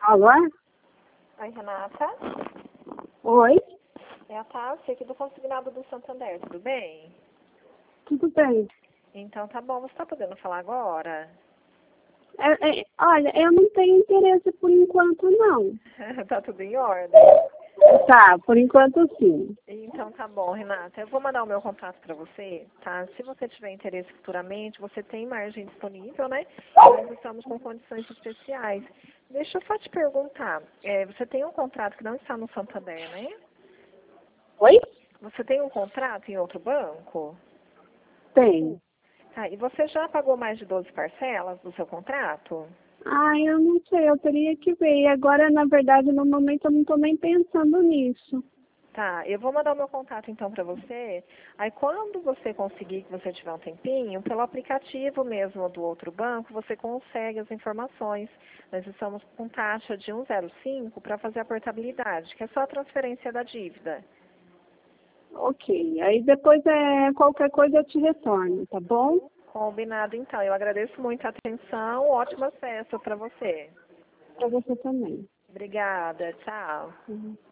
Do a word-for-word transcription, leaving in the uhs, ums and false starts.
Alô? Oi, Renata. Oi? É a Tássia aqui do Consignado do Santander, tudo bem? Tudo bem? Então tá bom, você tá podendo falar agora? É, é, olha, eu não tenho interesse por enquanto, não. Tá tudo em ordem? Tá, por enquanto sim. Então tá bom, Renata. Eu vou mandar o meu contato para você, tá? Se você tiver interesse futuramente, você tem margem disponível, né? Nós estamos com condições especiais. Deixa eu só te perguntar, é, você tem um contrato que não está no Santander, né? Oi? Você tem um contrato em outro banco? Tem. Tá, e você já pagou mais de doze parcelas do seu contrato? Ah, eu não sei, eu teria que ver. E agora, na verdade, no momento eu não estou nem pensando nisso. Tá, eu vou mandar o meu contato então para você. Aí quando você conseguir, que você tiver um tempinho, pelo aplicativo mesmo do outro banco, você consegue as informações. Nós estamos com taxa de um vírgula zero cinco para fazer a portabilidade, que é só a transferência da dívida. Ok, aí depois é qualquer coisa eu te retorno, tá bom? Combinado então. Eu agradeço muito a atenção. Ótima festa para você. Para você também. Obrigada. Tchau. Uhum.